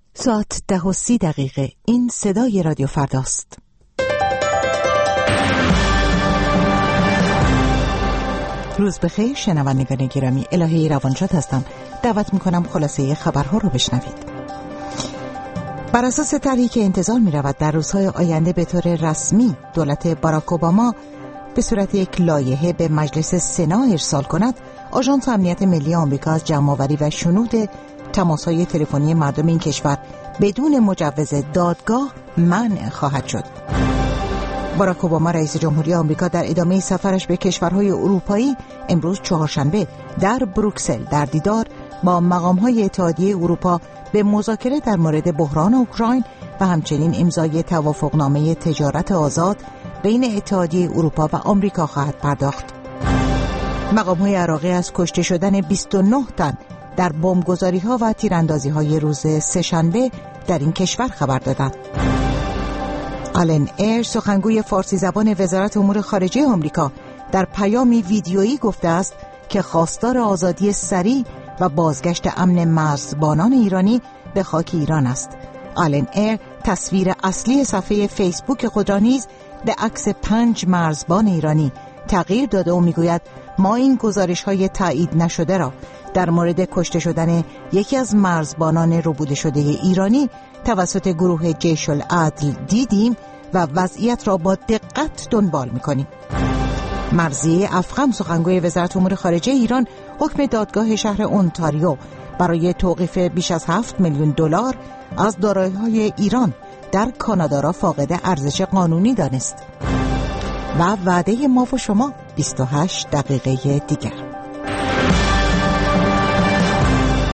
ساعت 10:30. این صدای رادیو فرداست. روز بخیر شنوندگان گرامی، الهی روانشاد هستم. دعوت میکنم خلاصه خبرها رو بشنوید. بر اساس طرحی که انتظار میرود در روزهای آینده به طور رسمی دولت باراک اوباما به صورت یک لایحه به مجلس سنا ارسال کند، آژانس امنیت ملی آمریکا از جمع‌آوری و شنود تماس‌های تلفنی مردم این کشور بدون مجوز دادگاه منع خواهد شد. باراک اوباما رئیس جمهوری آمریکا در ادامه سفرش به کشورهای اروپایی امروز چهارشنبه در بروکسل در دیدار با مقام‌های اتحادیه اروپا به مذاکره در مورد بحران اوکراین و همچنین امضای توافقنامه تجارت آزاد بین اتحادیه اروپا و آمریکا خواهد پرداخت. مقام‌های عراقی از کشته شدن 29 تن در بمبگذاری‌ها و تیراندازی‌های روز سه‌شنبه در این کشور خبر دادند. آلن ایر، سخنگوی فارسی زبان وزارت امور خارجه آمریکا، در پیامی ویدیویی گفته است که خواستار آزادی سریع و بازگشت امن مرزبانان ایرانی به خاک ایران است. آلن ایر تصویر اصلی صفحه فیسبوک خود را نیز به عکس 5 مرزبان ایرانی تغییر داده و میگوید ما این گزارش‌های تایید نشده را در مورد کشته شدن یکی از مرزبانان ربوده شده ایرانی توسط گروه جیش العدل دیدیم و وضعیت را با دقت دنبال می‌کنیم. مرضیه افخم، سخنگوی وزارت امور خارجه ایران، حکم دادگاه شهر اونتاریو برای توقیف بیش از 7 میلیون دلار از دارایی‌های ایران در کانادا را فاقد ارزش قانونی دانست. و وعده ما و شما 28 دقیقه دیگر.